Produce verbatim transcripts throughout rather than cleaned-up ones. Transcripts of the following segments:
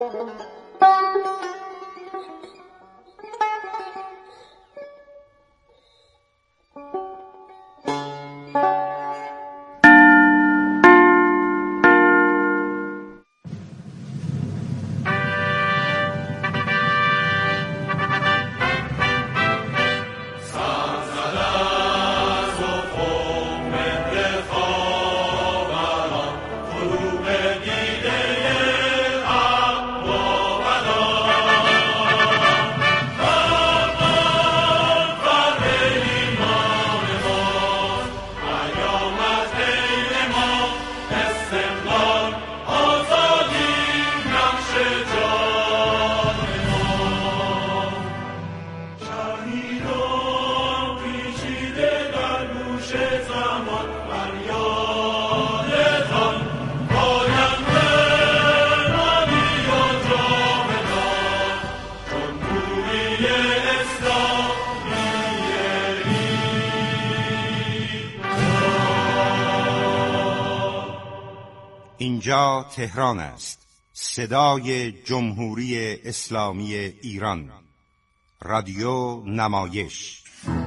اینجا تهران است، صدای جمهوری اسلامی ایران، رادیو نمایش.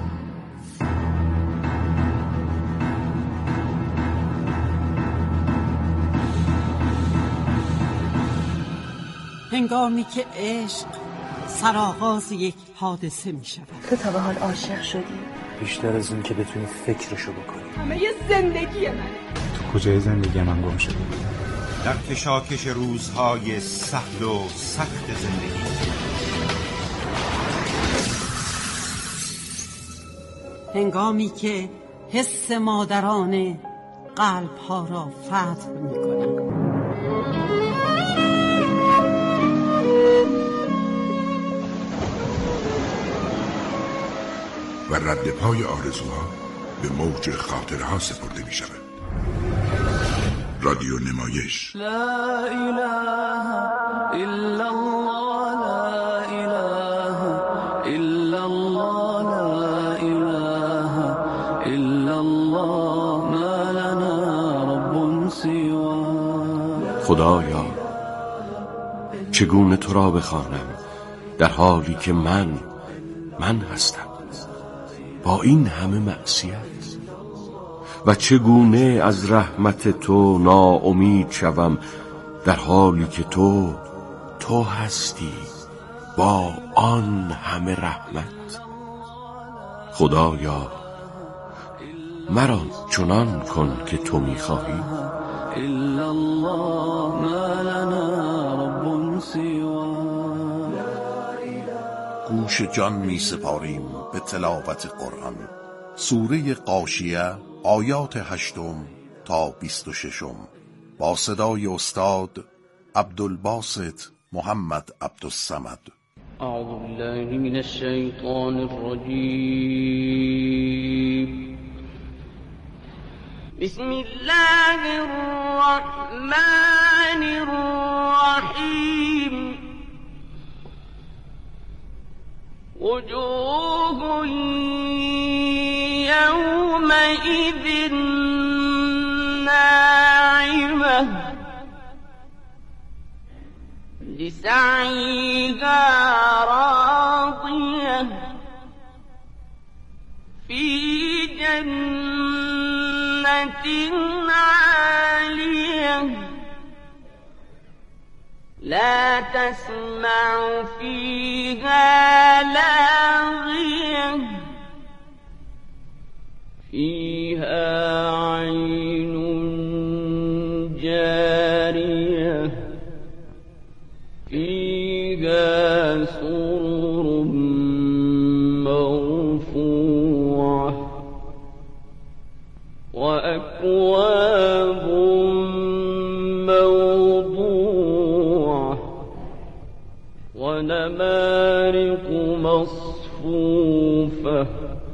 هنگامی که عشق سرآغاز یک حادثه می شود. تو تا به حال عاشق شدی؟ بیشتر از این که بتونی فکرشو بکنی. همه یه زندگی منه. تو کجای زندگی من گم شدی؟ در کشاکش روزهای سهل و سخت زندگی. هنگامی که حس مادرانه قلب‌ها را فتح می‌کند. و رد پای آرزوها به موج خاطرها سپرده می شود. رادیو نمایش. لا اله الا الله، لا اله الا الله، لا اله الا الله، ما لنا رب سواه. خدایا چگونه تو را بخوانم در حالی که من من هستم با این همه معصیت، و چگونه از رحمت تو ناامید شوم در حالی که تو تو هستی با آن همه رحمت. خدایا مرا چنان کن که تو می‌خواهی. الا الله، ما لنا رب سواه. گوش جان می سپاریم به تلاوت قرآن. سوره غاشیه آیات هشتم تا بیست و ششم با صدای استاد عبدالباسط محمد عبدالصمد. اعوذ بالله من الشیطان الرجیم. بسم الله الرحمن الرحیم. وجوه يومئذ ناعمة لسعيها راضية في جنة عالية لا تسمع فيها لاغية فيها عين جارية فيها سرر مرفوعة وأكواب موضوعة ونمارق مصفوفة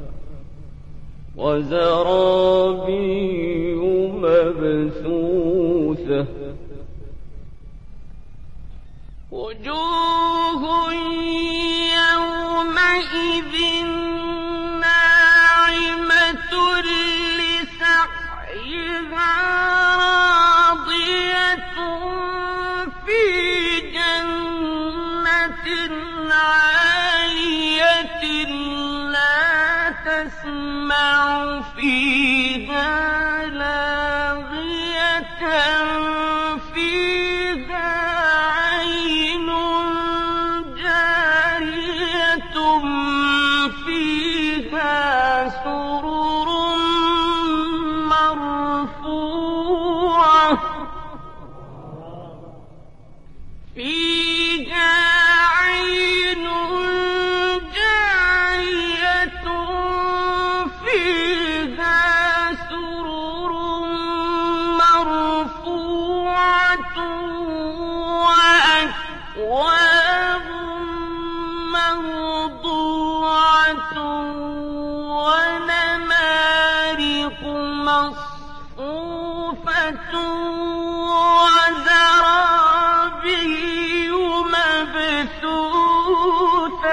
وزرابي مبثوثة وجوه يومئذ ناعمة لسعيها راضية في جنة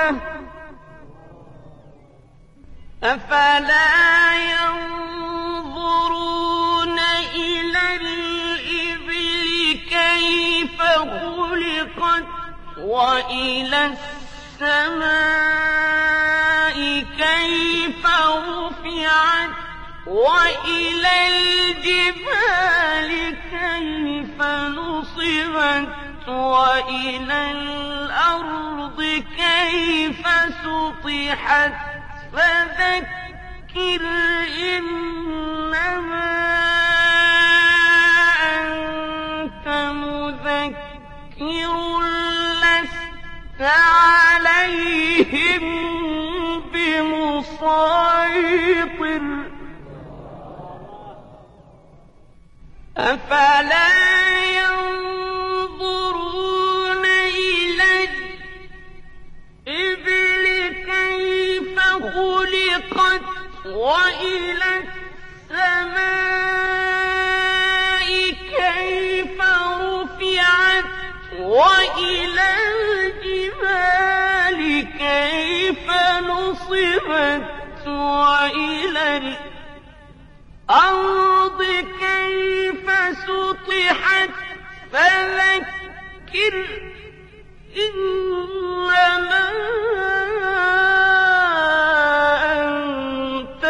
أفلا ينظرون إلى الإبل كيف خلقت وإلى السماء كيف رفعت وإلى الجبال كيف نصبت وإلى الأرض كيف سطحت فذكر إنما أنت مذكر لست عليهم بمسيطر أفلا ينظرون إلى الإبل كيف خلقت وإلى السماء كيف رفعت وإلى الجبال كيف نصبت وإلى الأرض كيف سطحت فذكر إنما أنت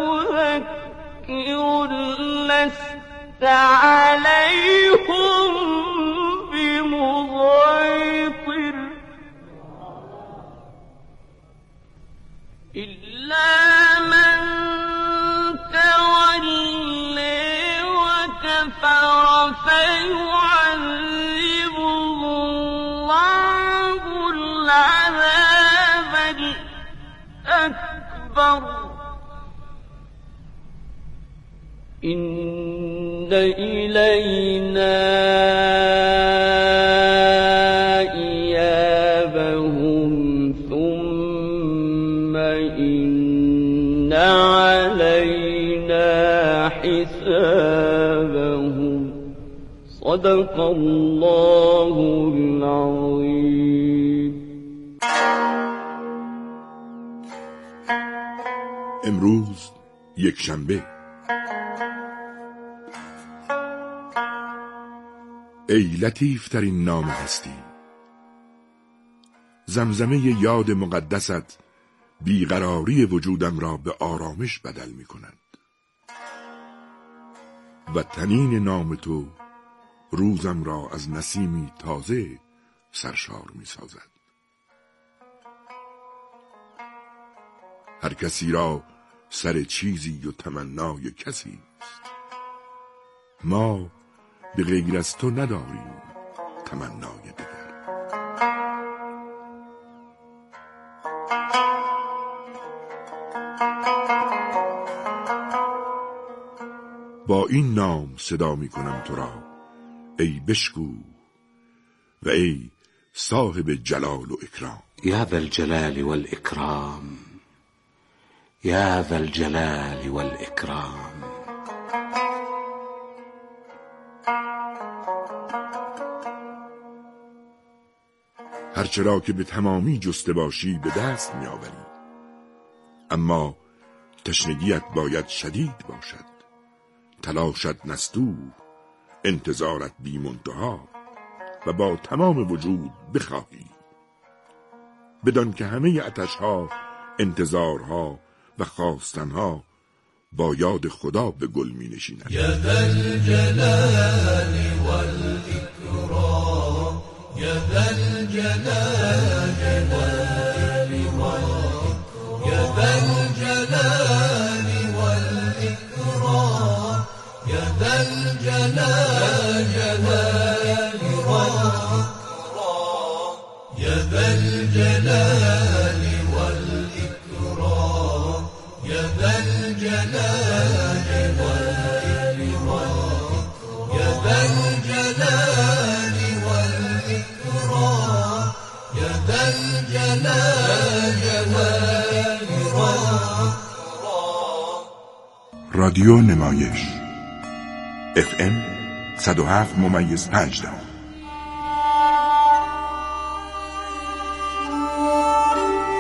مذكر لست عليهم بمسيطر إلا من تولي وكفر فيعذبه الله العذاب الأكبر إن إلينا إيابهم ثم إن علينا حسابهم صدق الله العظيم. امروز یک شنبه. ای لطیف ترین نام هستی، زمزمه یاد مقدست بیقراری وجودم را به آرامش بدل می کند و تنین نام تو روزم را از نسیمی تازه سرشار می سازد. هر کسی را سر چیزی و تمنای کسی است، ما به غیر از تو نداریم تمنای دیگر. با این نام صدا می کنم تو را ای بشکو و ای صاحب جلال و اکرام. یا ذا الجلال والاکرام، یا ذا الجلال والاکرام. هرچرا که به تمامی جسته باشی به دست می آوری، اما تشنگیت باید شدید باشد، تلاشت نستوه، انتظارت بی منتها و با تمام وجود بخواهی، بدان که همه عطشها، انتظارها و خواستنها با یاد خدا به گل می نشیند. یا ذا الجلال والاکرام، یا ذا الجلال والاکرام، یا ذا الجلال والاکرام، یا ذا الجلال والاکرام، یا ذا الجلال والاکرام، یا ذا الجلال والاکرام، یا ذا الجلال والاکرام، یا ذا الجلال والاکرام. رادیو نمایش اف ام صد و هفت ممیز پنج دهم.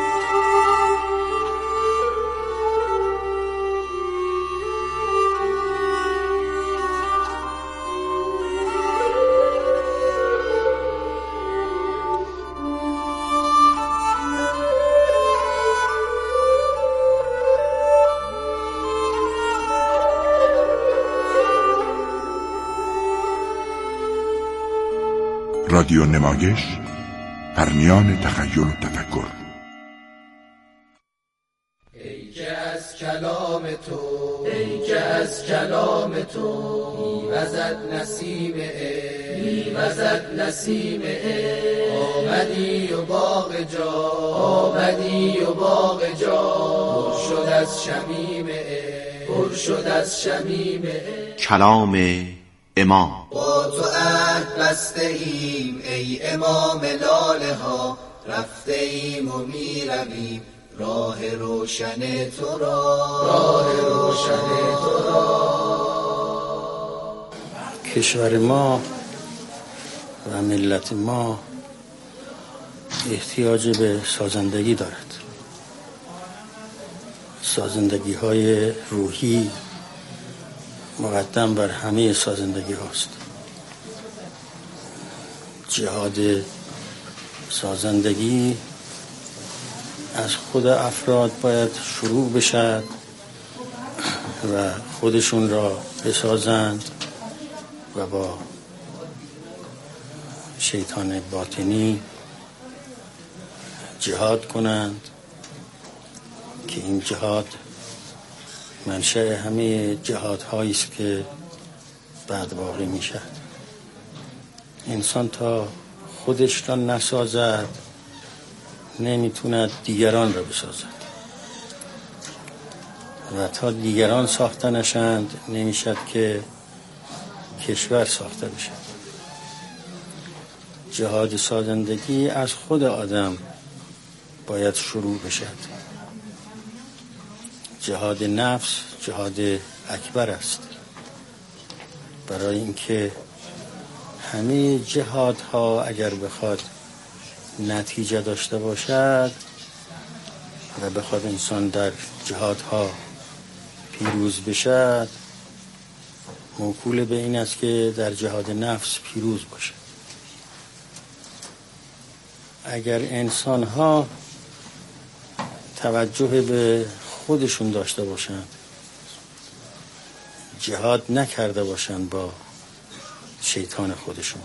رادیو نمایش، پرمیان تخیل و تفکر. ای که از کلام تو ای که از کلام تو میوزد نسیم عشق میوزد نسیم عشق آمدی و باغ جا آمدی و باغ جا پر شد از شمیم عشق پر شد از شمیم عشق. کلام امام. با تو عهد بسته ایم ای امام لاله ها، رفته ایم و میرویم راه روشن تو را راه روشن تو را. کشور ما و ملت ما احتیاج به سازندگی دارد، سازندگی های روحی مقدم بر همه سازندگی هاست. جهاد سازندگی از خود افراد باید شروع بشد و خودشون را بسازند و با شیطان باطنی جهاد کنند که این جهاد منشأ همه جهادهایی است که بعد واقع می شد. انسان تا خودش را نسازد نمیتوند دیگران را بسازد و تا دیگران ساخته نشند نمیشد که کشور ساخته بشد. جهاد سازندگی از خود آدم باید شروع بشد. جهاد نفس جهاد اکبر است، برای اینکه همه جهادها اگر بخواد نتیجه داشته باشد و بخواد انسان در جهادها پیروز بشد، موکول به این است که در جهاد نفس پیروز باشد. اگر انسانها توجه به خودشون داشته باشند، جهاد نکرده باشند با شیطان خودشون،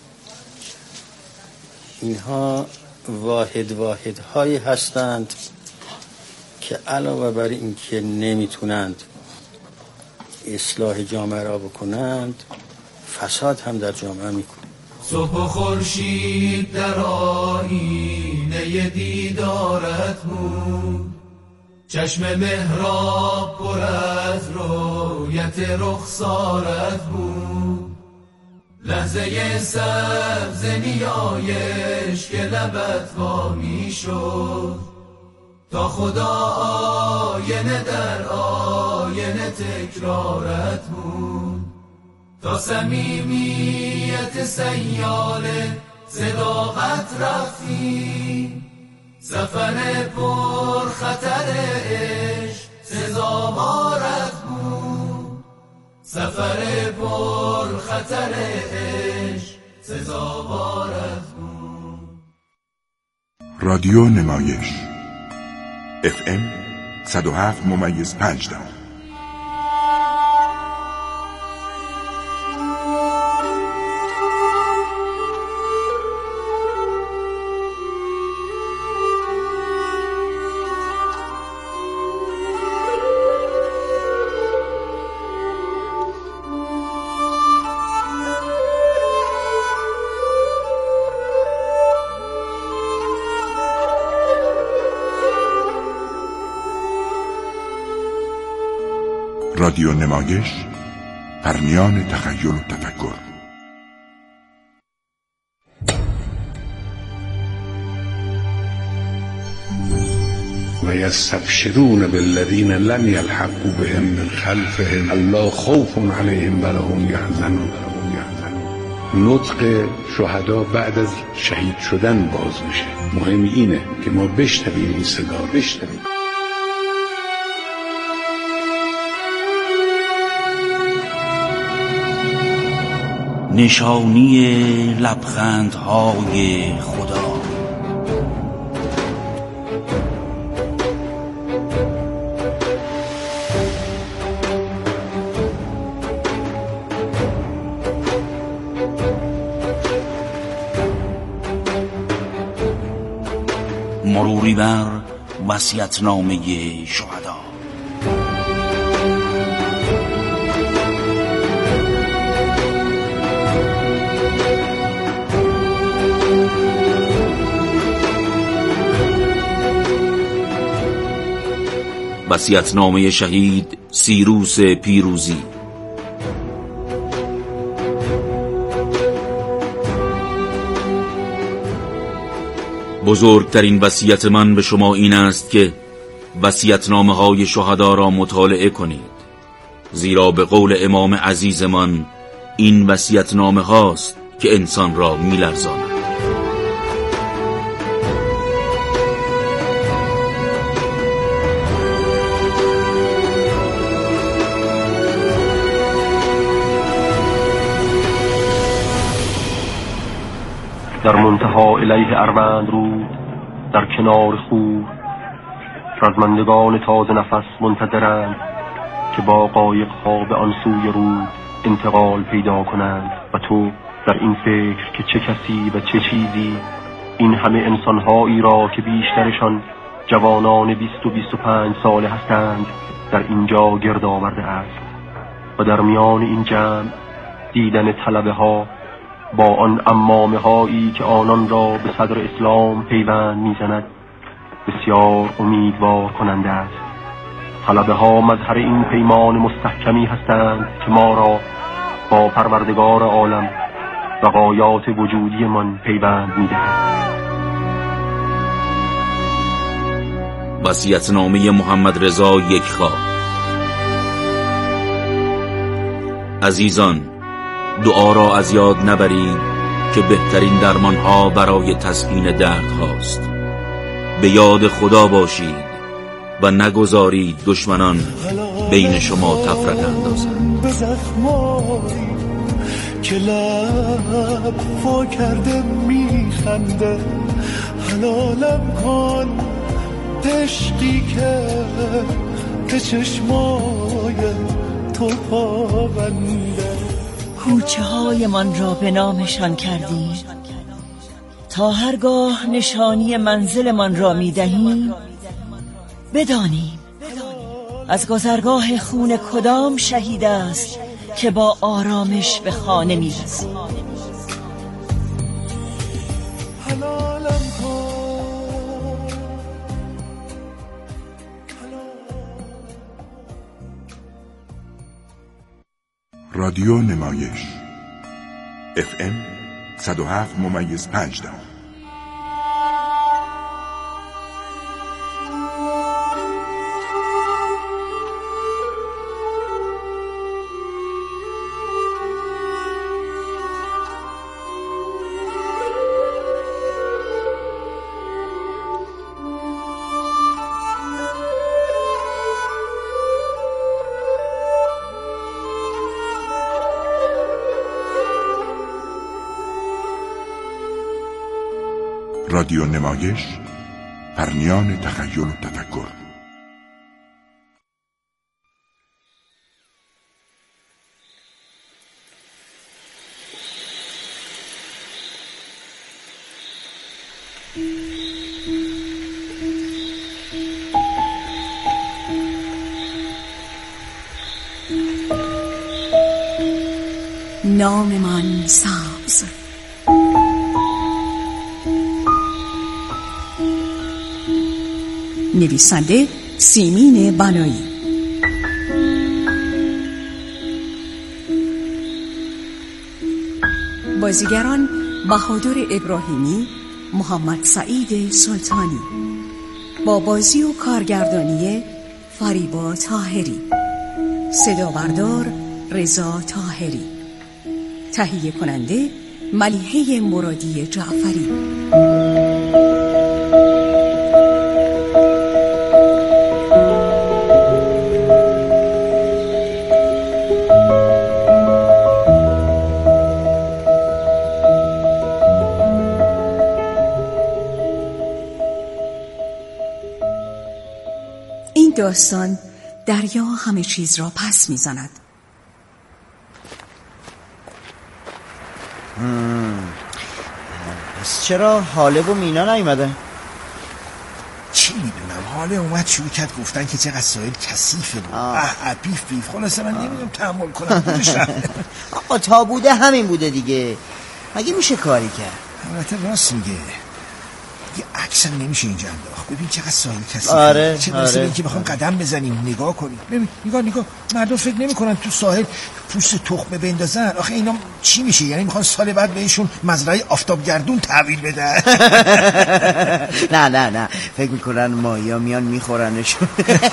اینها واحد واحد هایی هستند که علاوه بر این که نمیتونند اصلاح جامعه را بکنند، فساد هم در جامعه میکنند. صبح و خورشید در آینه دیدارت بود، چشم محراب پر از رویت رخسارت بود، لحظه سبز نیایش که لبت وا می شد، تا خدا آینه در آینه تکرارت بود، تا صمیمیت سیاله صداقت رفتی، سفر پر خطر عشق سزاوارت بود، سفر پر خطر عشق سزاوارت بود. رادیو نمایش اف ام صد و هفت ممیز پنج دهم. رادیو نمایش، پرمیان تخیل و تفکر. و یستبشرون بالذین لم یلحقوا بهم من خلفهم الا خوف علیهم ولا هم یحزنون. نطق شهدا بعد از شهید شدن باز میشه. مهم اینه که ما بشنویم این صدا رو، بشنویم. نشانی لبخندهای خدا. مروری بر وصیت‌نامه شهدا. وصیت‌نامه شهید سیروس پیروزی. بزرگترین وصیت من به شما این است که وصیت‌نامه های شهدا را مطالعه کنید، زیرا به قول امام عزیزمان این وصیت‌نامه هاست که انسان را می‌لرزاند. در منتها الیه اروند رود، در کنار خور رزمندگان تازه نفس منتظرند که با قایق ها به آن سوی رود انتقال پیدا کنند و تو در این فکر که چه کسی و چه چیزی این همه انسانهایی را که بیشترشان جوانان بیست و بیست و پنج ساله هستند در اینجا گرد آورده است و در میان این جمع دیدن طلبه ها با آن امامه هایی که آنان را به صدر اسلام پیوند میزند بسیار امیدوار کننده است. طلبه ها مظهر این پیمان مستحکمی هستند که ما را با پروردگار عالم و غایات وجودی من پیوند میدهد. وصیت‌نامه محمد رضا یکخواه. عزیزان، دعا را از یاد نبرید که بهترین درمان ها برای تسکین درد هاست. به یاد خدا باشید و نگذارید دشمنان بین شما تفرقه اندازند. به زخمایی که لب وا کرده میخنده حلالم کن، عشقی که به چشمای تو پابنده. کوچه های من را به نامشان کردیم تا هرگاه نشانی منزل من را می دهیم بدانیم از گذرگاه خون کدام شهید است که با آرامش به خانه می رسیم. رادیو نمایش اف ام صد و هفت ممیز پنج دهم. رادیو نمایش، پرنیان تخیل و تفکر. نام من سبز، نویسنده سیمین بنایی، بازیگران بهادر ابراهیمی، محمد سعید سلطانی، با بازی و کارگردانی فریبا طاهری، صدا بردار رضا طاهری، تهیه کننده ملیحه مرادی جعفری. این داستان دریا همه چیز را پس میزند. پس چرا حالب و مینا نیومده؟ چی میدونم، حالا اومد شروع کرد گفتن که چقدر ساحل کثیفه بود، اه اه بیف بیف. خلاصه من نمیدونم تحمل کنم خودش رفت. آقا تا بوده همین بوده دیگه، مگه میشه کاری کرد؟ البته راست میگه، یه عکس هم نمیشه اینجا انداخت. ببین چقدر ساحل کثیفه. آره چه برسه آره. اینکه بخوام قدم بزنیم نگاه کنیم. ببین نگاه نگاه، مردم فکر نمیکنن تو ساحل پوست تخمه بندازن. آخه اینا چی میشه؟ یعنی میخوان سال بعد بهشون مزرعه آفتابگردون تحویل بدن. نه نه نه، فکر میکنن ماهیا میان میخورنشون.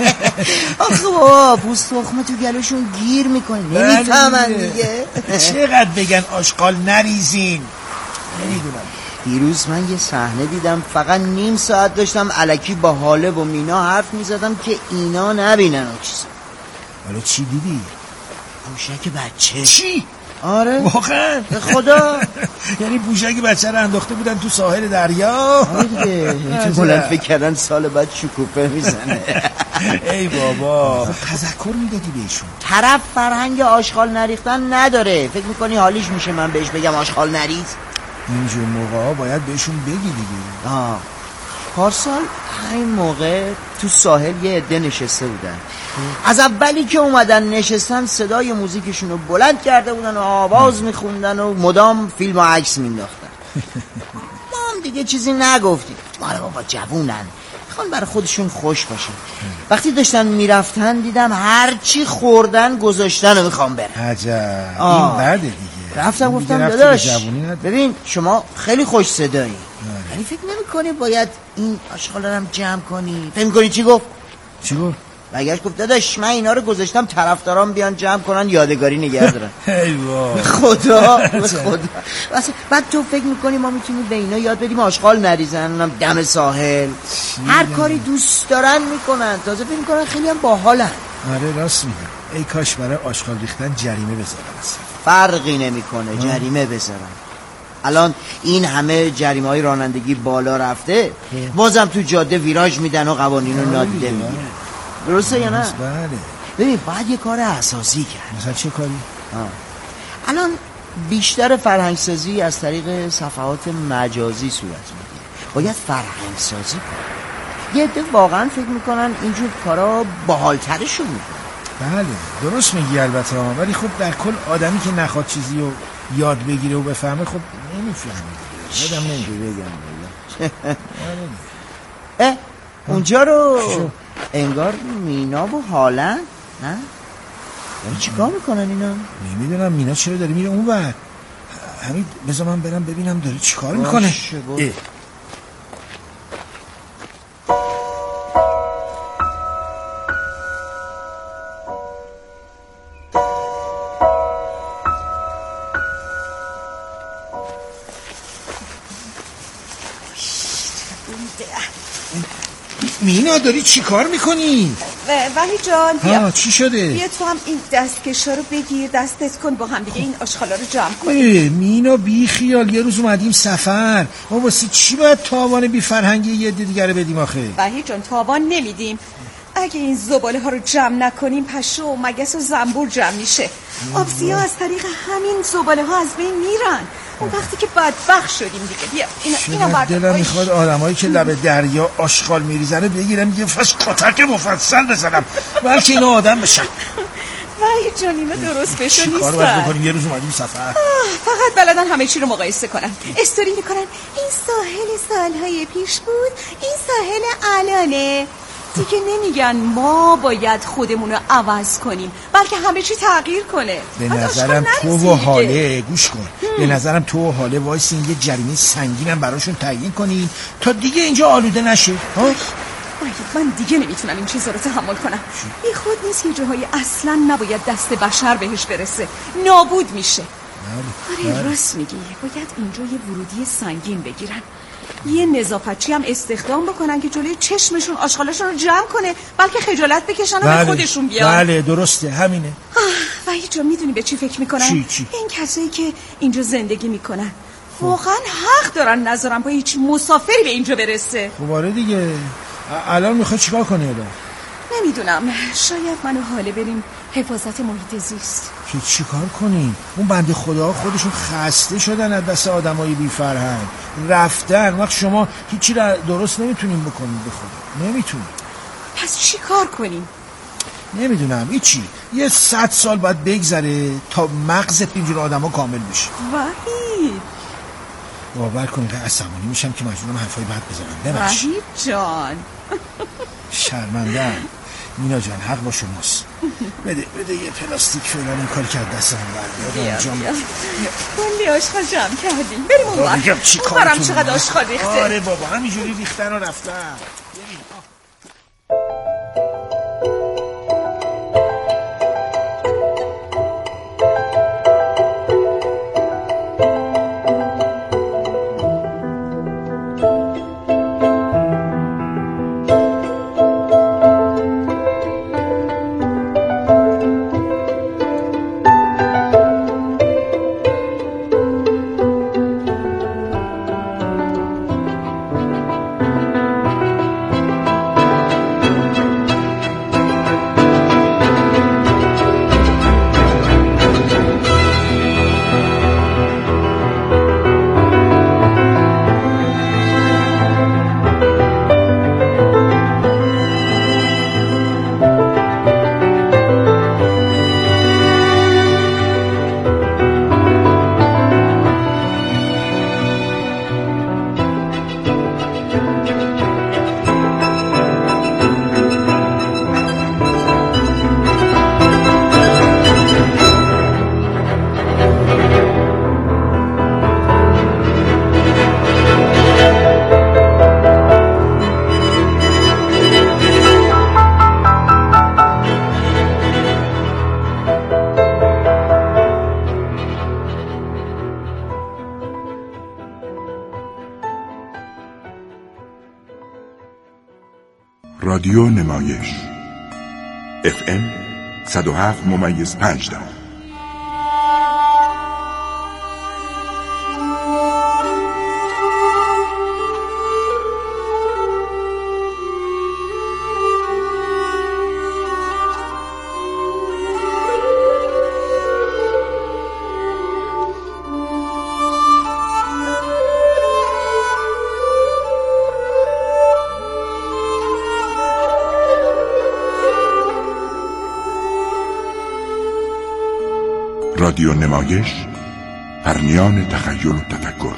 آخه بابا پوست تخمه تو گلوشون گیر میکنه، نمیفهمن دیگه. چقدر بگن آشغال نریزین. نمیدونم. دیروز من یه صحنه دیدم، فقط نیم ساعت داشتم الکی با حاله و مینا حرف میزدم که اینا نبینن و چیزا. حالا چی دیدی؟ پوشک بچه. چی؟ آره واقعا؟ به خدا. یعنی پوشک بچه رو انداخته بودن تو ساحل دریا؟ آره دیگه، تو بلند فکر کردن سال بعد شکوفه میزنه. ای بابا، تذکر میدادی بهشون؟ طرف فرهنگ آشغال نریختن نداره، فکر میکنی حالیش میشه من بهش بگم آشغال نریز؟ اینجور موقع ها باید بهشون بگی دیگه. آه پارسال همین موقع تو ساحل یه عده نشسته بودن. از اولی که اومدن نشستن صدای موزیکشون رو بلند کرده بودن و آواز میخوندن و مدام فیلم و عکس مینداختن. ما هم دیگه چیزی نگفتیم، ماره بابا جوونن، میخوان برای خودشون خوش باشه. وقتی داشتن میرفتن دیدم هرچی خوردن گذاشتن و میخوام برن. عجب، این بده دیگه. رفتم گفتم داداش ببین شما خیلی خوش صدایی، ولی فکر نمی‌کنی باید این آشغالا رو هم جمع کنی؟ فکر می‌کنی چی گفت؟ چی گفت؟ برگشت گفت داداش من اینا رو گذاشتم طرفدارام بیان جمع کنن یادگاری نگه دارن. ای وای خدا خدا. بعد تو فکر می‌کنی ما میتونیم به اینا یاد بدیم آشغال نریزن، اونم دم ساحل؟ هر کاری دوست دارن میکنن، تازه فکر می‌کنن خیلی هم باحالن. آره راست میگی. ای کاش برای آشغال ریختن جریمه بذارن. فرقی نمیکنه جریمه بذارن. الان این همه جریمه های رانندگی بالا رفته، بازم تو جاده ویراژ میدن و قوانین رو نادیده میگیرن. درسته یا نه؟ بله. ببین باید یه کار اساسی کرد. مثلا چه کاری؟ آه. الان بیشتر فرهنگسازی از طریق صفحات مجازی صورت میگیره. باید فرهنگ سازی کنه. یه عده واقعا فکر میکنن اینجور کارا باحالترشون میکنه. بله درست میگی البته، ولی خب در کل آدمی که نخواد چیزی رو یاد بگیره و بفهمه خب نمیفهمه. یادم نمیگه بگم. اه اونجا رو انگار مینا و حالن نه؟ یعنی چی کار میکنن اینا؟ نمیدونم مینا چرا داره میره اون ور. همین بذار من برم ببینم داره چی کار میکنه. مینا داری چی کار میکنی؟ وحی جان بیا. چی شده؟ بیا تو هم این دستکشا رو بگیر، دستت کن با هم دیگه این آشغالا رو جمع کن. مینا بی خیال، یه روز اومدیم سفر، ما واسه چی باید تاوان بی فرهنگی یه عده دیگه رو بدیم آخه؟ وحی جان تاوان نمیدیم. اگه این زباله ها رو جمع نکنیم پشه و مگس و زنبور جمع میشه. آبزیا از طریق همین زباله ها از بین میرن. اون وقتی که بدبخت شدیم دیگه. بیا اینا اینا بعد دلم میخواد آدمایی که لب دریا آشغال میریزنه بگیرم یه فش کتک مفصل بزنم بلکه اینا آدم بشن. وای جان اینا درست بشو نیستن. چیکار باید بکنیم؟ یه روز اومدیم سفر، فقط بلدن همه چی رو مقایسه کنن، استوری میکنن این ساحل سالهای پیش بود این ساحل الانه. دیگه نمیگن ما باید خودمون رو عوض کنیم، بلکه همه چی تغییر کنه. به نظرم تو و حاله گوش کن هم. به نظرم تو و حاله وایسین یه جریمه سنگینم براشون تعیین کنین تا دیگه اینجا آلوده نشه. ها من دیگه نمیتونم این چیزا رو تحمل کنم. بی خود نیست یه جاهای اصلا نباید دست بشر بهش برسه، نابود میشه. آره راست میگی، باید اینجا یه ورودی سنگین بگیرن، یه نظافتچی هم استخدام بکنن که جلوی چشمشون آشغالاشون رو جمع کنه، بلکه خجالت بکشن و به خودشون بیان. بله درسته همینه. و هیچ جا میدونی به چی فکر میکنن؟ چی چی؟ این کسایی که اینجا زندگی میکنن واقعا حق دارن نذارن با هیچ مسافری به اینجا برسه. خب آره دیگه. الان میخوای چیکار کنی الان؟ نمیدونم، شاید من و حاله بریم حفاظت محیط زیست. که چی کار کنیم؟ اون بنده خدا خودشون خسته شدن از دست آدمای بی فرهنگ، رفتن. وقت شما هیچی را درست نمیتونیم بکنیم به خدا، نمیتونیم. پس چی کار کنیم؟ نمیدونم هیچی. یه صد سال باید بگذره تا مغزت اینجور آدم ها کامل بشه. وحید باور کنید عصبانی میشم که مجبورم حرفای بد بزنم. ببخشید وحید جان. شرمنده‌ام مینا جان، حق با شماست. بده بده یه پلاستیک فعلا این کار کرد دستم برد. کلی آشغال جمع کردیم. بریم اون وقت. میگم چی اون برم چقدر آشغال ریخته. آره بابا همینجوری ریختن و رفتن. رادیو نمایش اف ام صد و هفت ممیز پنج دهم. رادیو نمایش، پرنیان تخیل و تفکر.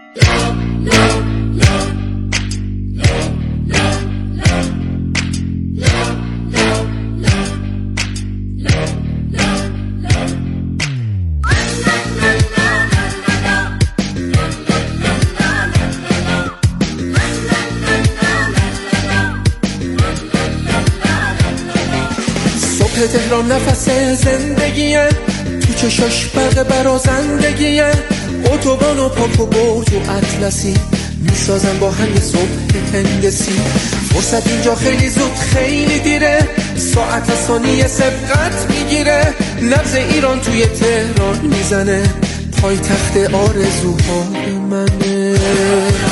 صبح تهران نفس زندگیه، چشاش برق برازندگیه، اتوبان و پاک و برج و اطلسی میسازن با هم یه صبح هندسی. فرصت اینجا خیلی زود خیلی دیره، ساعت ثانیه سبقت میگیره، نبض ایران توی تهران میزنه، پای تخت آرزوهای منه.